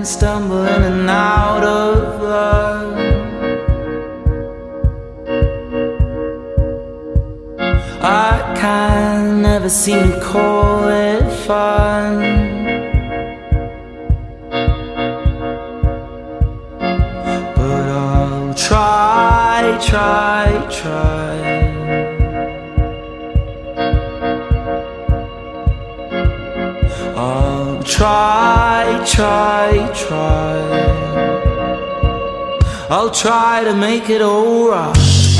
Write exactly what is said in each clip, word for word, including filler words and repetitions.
stumble in and out of love. I can never seem to call it fun, but I'll try, try, try. I'll try, try, try. I'll try to make it alright.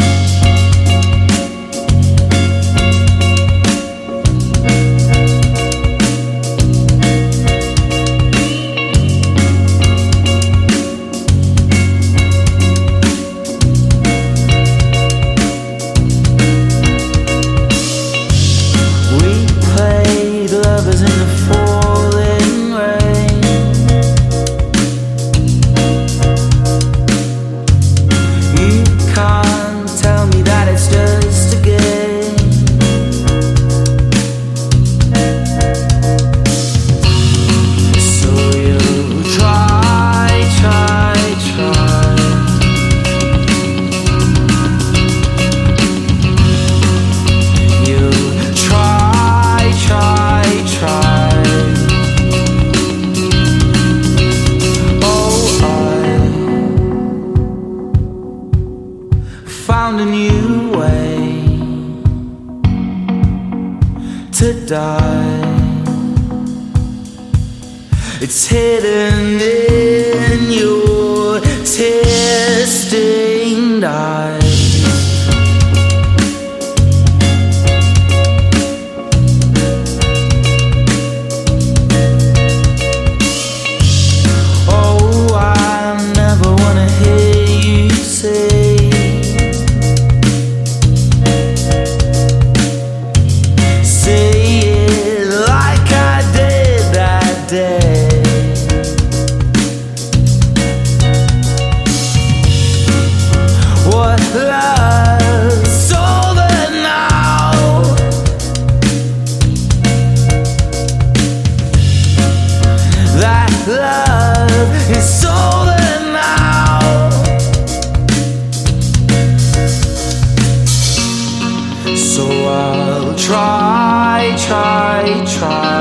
Found a new way to die. It's hidden in your tear-stained eyes. Oh, I never wanna hear you say love's over now. That love is over now. So I'll try, try, try.